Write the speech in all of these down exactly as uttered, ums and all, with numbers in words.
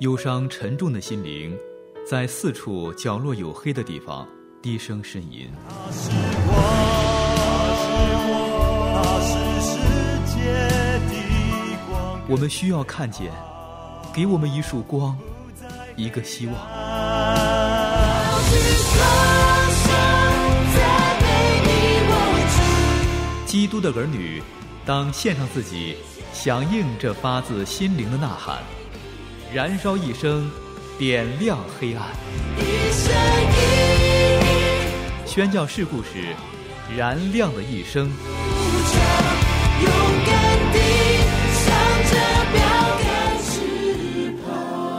忧伤沉重的心灵在四处角落有黑的地方低声呻吟。 他是我，他是世界的光。 我们需要看见，给我们一束光，一个希望。基督的儿女当献上自己，响应这发自心灵的呐喊，燃烧一生，点亮黑暗。宣教士故事，燃亮的一生。 勇敢地向着标杆直跑。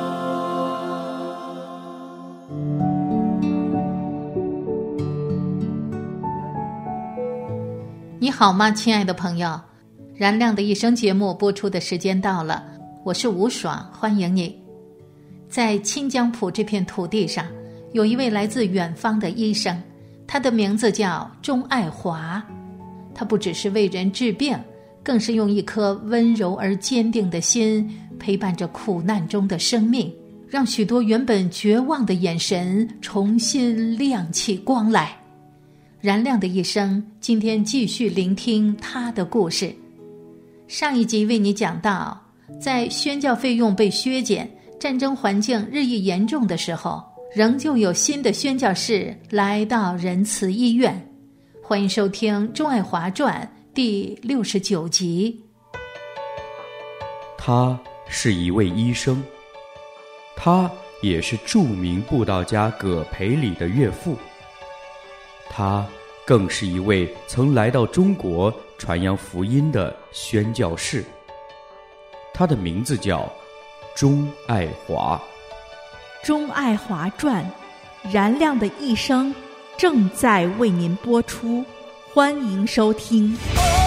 你好吗，亲爱的朋友？燃亮的一生节目播出的时间到了，我是吴爽，欢迎你。在清江浦这片土地上，有一位来自远方的医生，他的名字叫钟爱华。他不只是为人治病，更是用一颗温柔而坚定的心陪伴着苦难中的生命，让许多原本绝望的眼神重新亮起光来。燃亮的一生，今天继续聆听他的故事。上一集为你讲到，在宣教费用被削减、战争环境日益严重的时候，仍旧有新的宣教士来到仁慈医院。欢迎收听《钟爱华传》第六十九集。 他是一位医生，他也是著名布道家葛培理的岳父，他更是一位曾来到中国传扬福音的宣教士。他的名字叫钟爱华。 钟爱华传，燃亮的一生正在为您播出，欢迎收听。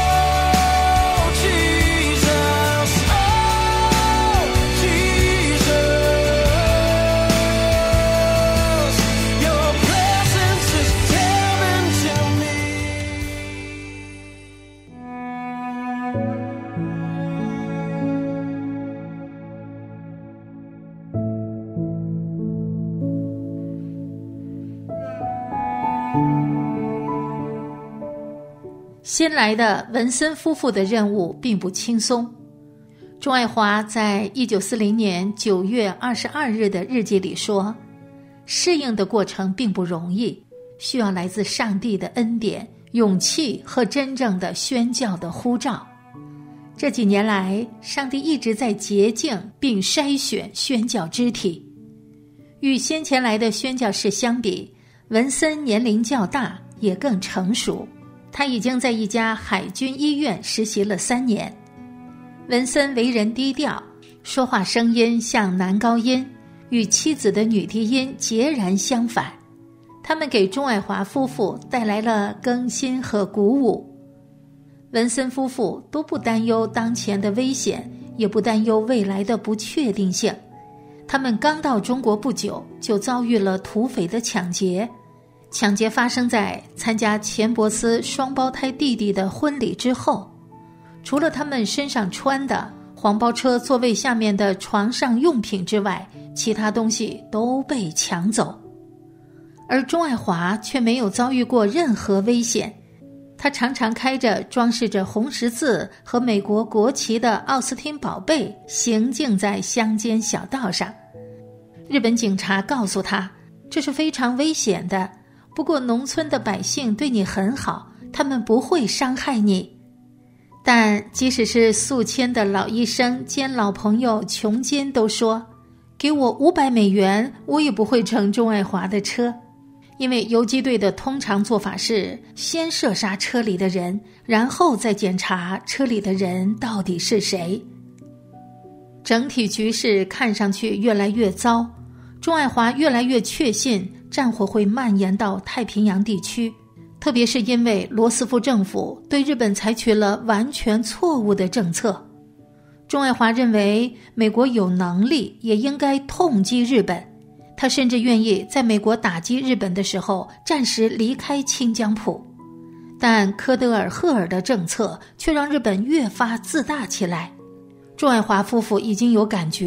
新来的文森夫妇的任务并不轻松。钟爱华在一九四零年九月二十二日的日记里说，适应的过程并不容易，需要来自上帝的恩典、勇气和真正的宣教的呼召。这几年来，上帝一直在洁净并筛选宣教肢体。与先前来的宣教士相比，文森年龄较大，也更成熟。他已经在一家海军医院实习了三年。文森为人低调，说话声音像男高音，与妻子的女低音截然相反。他们给钟爱华夫妇带来了更新和鼓舞。文森夫妇都不担忧当前的危险，也不担忧未来的不确定性。他们刚到中国不久，就遭遇了土匪的抢劫。抢劫发生在参加钱伯斯双胞胎弟弟的婚礼之后。除了他们身上穿的黄包车座位下面的床上用品之外，其他东西都被抢走。而钟爱华却没有遭遇过任何危险。他常常开着装饰着红十字和美国国旗的奥斯汀宝贝行进在乡间小道上。日本警察告诉他，这是非常危险的，不过农村的百姓对你很好，他们不会伤害你。但即使是宿迁的老医生兼老朋友琼坚都说，给我五百美元，我也不会乘钟爱华的车。因为游击队的通常做法是先射杀车里的人，然后再检查车里的人到底是谁。整体局势看上去越来越糟，钟爱华越来越确信战火会蔓延到太平洋地区，特别是因为罗斯福政府对日本采取了完全错误的政策。钟爱华认为美国有能力，也应该痛击日本。他甚至愿意在美国打击日本的时候暂时离开清江浦，但科德尔赫尔的政策却让日本越发自大起来。钟爱华夫妇已经有感觉，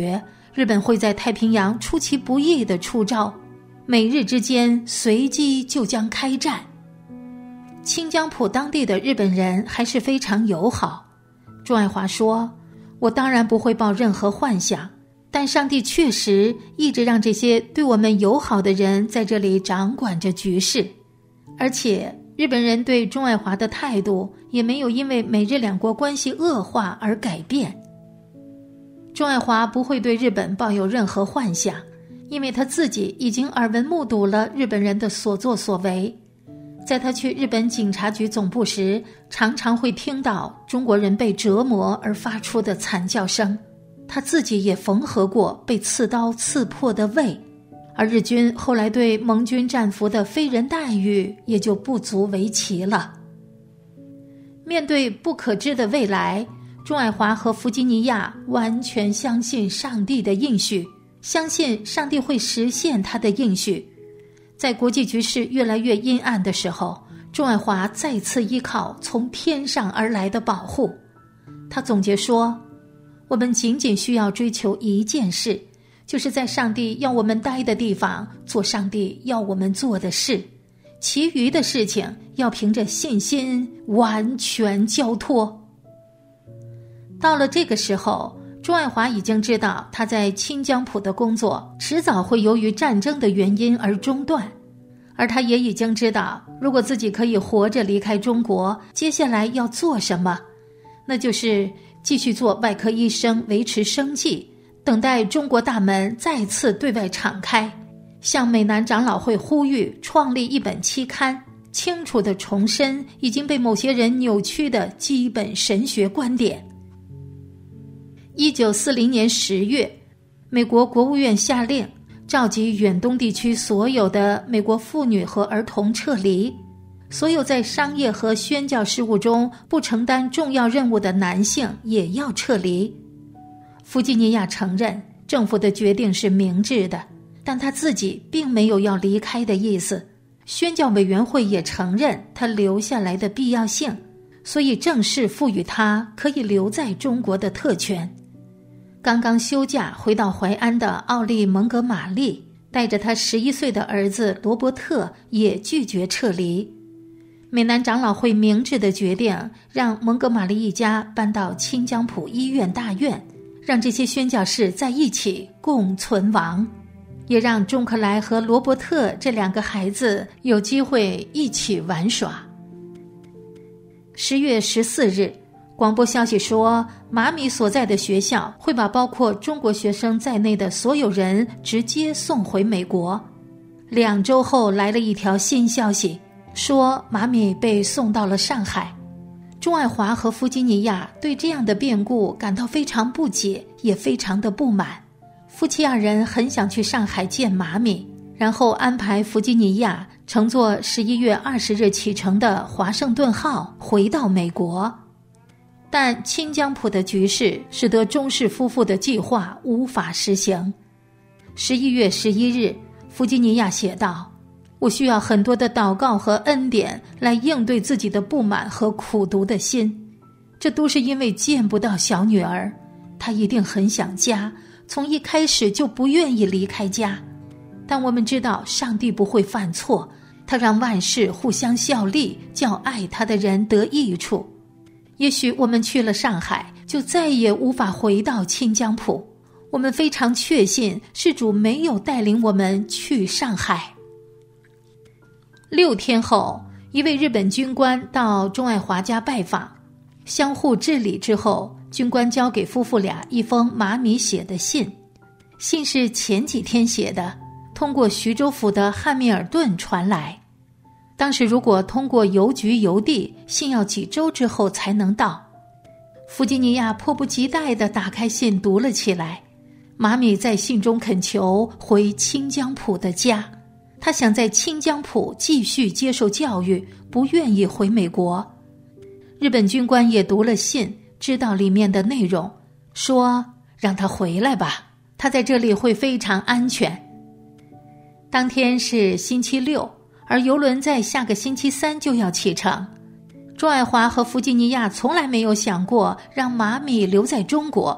日本会在太平洋出其不意地出招，美日之间随即就将开战。清江浦当地的日本人还是非常友好。钟爱华说，我当然不会抱任何幻想，但上帝确实一直让这些对我们友好的人在这里掌管着局势，而且日本人对钟爱华的态度也没有因为美日两国关系恶化而改变。钟爱华不会对日本抱有任何幻想，因为他自己已经耳闻目睹了日本人的所作所为。在他去日本警察局总部时，常常会听到中国人被折磨而发出的惨叫声，他自己也缝合过被刺刀刺破的胃，而日军后来对盟军战俘的非人待遇也就不足为奇了。面对不可知的未来，钟爱华和弗吉尼亚完全相信上帝的应许，相信上帝会实现他的应许。在国际局势越来越阴暗的时候，钟爱华再次依靠从天上而来的保护。他总结说，我们仅仅需要追求一件事，就是在上帝要我们待的地方做上帝要我们做的事，其余的事情要凭着信心完全交托。到了这个时候，钟爱华已经知道他在清江浦的工作迟早会由于战争的原因而中断，而他也已经知道，如果自己可以活着离开中国，接下来要做什么，那就是继续做外科医生，维持生计，等待中国大门再次对外敞开，向美南长老会呼吁创立一本期刊，清楚地重申已经被某些人扭曲的基本神学观点。一九四零年十月，美国国务院下令召集远东地区所有的美国妇女和儿童撤离，所有在商业和宣教事务中不承担重要任务的男性也要撤离。弗吉尼亚承认政府的决定是明智的，但他自己并没有要离开的意思。宣教委员会也承认他留下来的必要性，所以正式赋予他可以留在中国的特权。刚刚休假回到怀安的奥利蒙格玛丽带着他十一岁的儿子罗伯特也拒绝撤离。美南长老会明智的决定让蒙哥马利一家搬到清江浦医院大院，让这些宣教士在一起共存亡，也让钟克莱和罗伯特这两个孩子有机会一起玩耍。十月十四日，广播消息说，马米所在的学校会把包括中国学生在内的所有人直接送回美国。两周后来了一条新消息，说马米被送到了上海。钟爱华和弗吉尼亚对这样的变故感到非常不解，也非常的不满。夫妻二人很想去上海见马米，然后安排弗吉尼亚乘坐十一月二十日启程的华盛顿号回到美国。但清江浦的局势使得钟氏夫妇的计划无法实行。十一月十一日，弗吉尼亚写道，我需要很多的祷告和恩典来应对自己的不满和苦毒的心，这都是因为见不到小女儿，她一定很想家，从一开始就不愿意离开家。但我们知道上帝不会犯错，他让万事互相效力，叫爱他的人得益处。也许我们去了上海，就再也无法回到清江浦。我们非常确信，是主没有带领我们去上海。六天后，一位日本军官到钟爱华家拜访，相互致礼之后，军官交给夫妇俩一封马米写的信。信是前几天写的，通过徐州府的汉密尔顿传来。当时如果通过邮局邮递，信要几周之后才能到。弗吉尼亚迫不及待地打开信读了起来。马米在信中恳求回清江浦的家，他想在清江浦继续接受教育，不愿意回美国。日本军官也读了信，知道里面的内容，说让他回来吧，他在这里会非常安全。当天是星期六，而邮轮在下个星期三就要启程。钟爱华和弗吉尼亚从来没有想过让马米留在中国，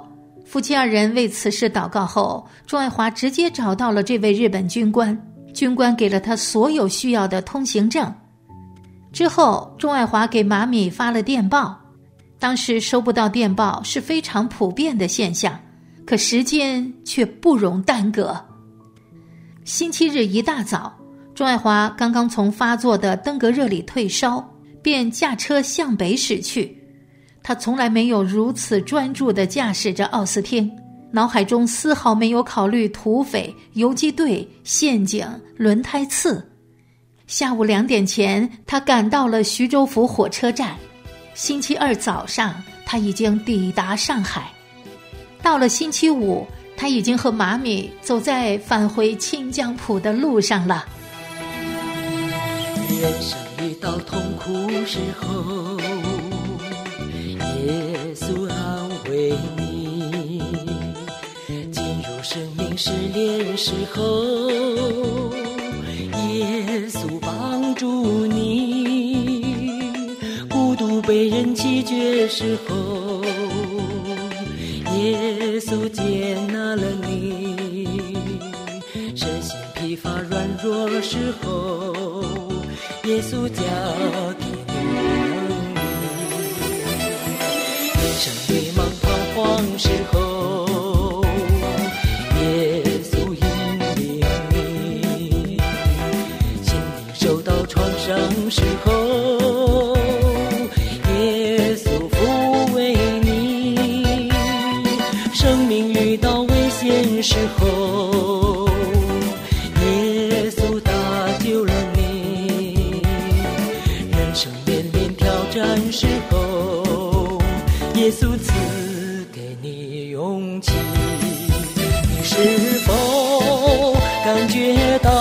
夫妻二人为此事祷告后，钟爱华直接找到了这位日本军官，军官给了他所有需要的通行证。之后，钟爱华给马米发了电报。当时收不到电报是非常普遍的现象，可时间却不容耽搁。星期日一大早，钟爱华刚刚从发作的登革热里退烧，便驾车向北驶去。他从来没有如此专注地驾驶着奥斯汀，脑海中丝毫没有考虑土匪、游击队、陷阱、轮胎刺。下午两点前，他赶到了徐州府火车站。星期二早上，他已经抵达上海。到了星期五，他已经和马米走在返回清江浦的路上了。 人生遇到痛苦时候，耶稣安慰你；进入生命试炼时候，耶稣帮助你；孤独被人弃绝时候，耶稣接纳了你；身心疲乏软弱时候，耶稣加给你能力；人生迷茫彷徨时候，耶稣引领你；心灵受到创伤时候，耶稣抚慰你；生命遇到危险时候，耶稣搭救了你；人生面临挑战时候，耶稣赐给你勇气。你是否感觉到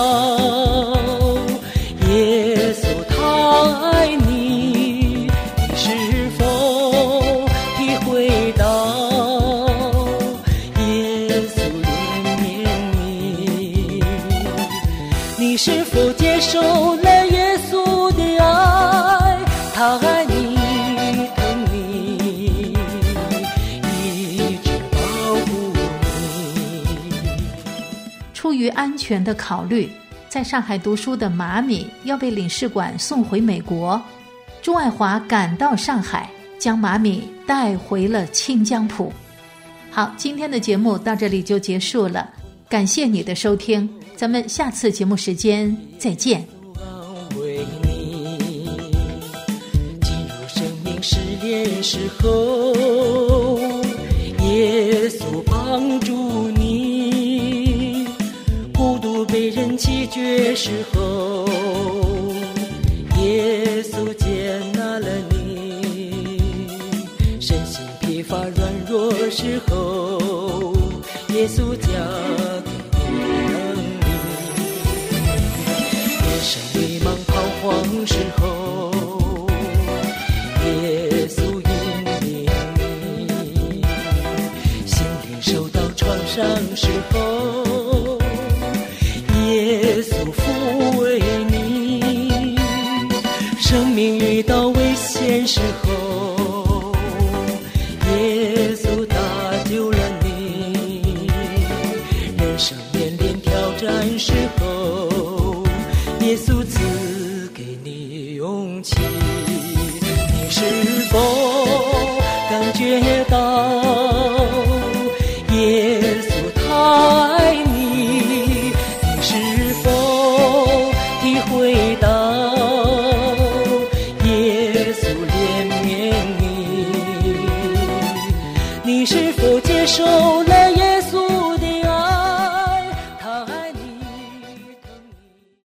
耶稣他爱你？你是否体会到耶稣怜悯你？你是否接受了耶稣的爱？他爱你，疼你，一直保护你。 出于安全的考虑，在上海读书的马米要被领事馆送回美国。钟爱华赶到上海，将马米带回了清江浦。好，今天的节目到这里就结束了，感谢你的收听，咱们下次节目时间再见。 安慰你，进入生命试炼时候，耶稣帮助你；孤独被人弃绝时候，耶稣接纳了你；身心疲乏软弱时候，耶稣加给你能力；人生迷茫彷徨时候，耶稣引领你；心灵受到创伤时候，耶稣抚慰你；生命遇到危险时候，耶稣搭救了你；人生面临挑战时候，耶稣赐给你勇气。你是否感觉到耶稣他爱你？你是否体会到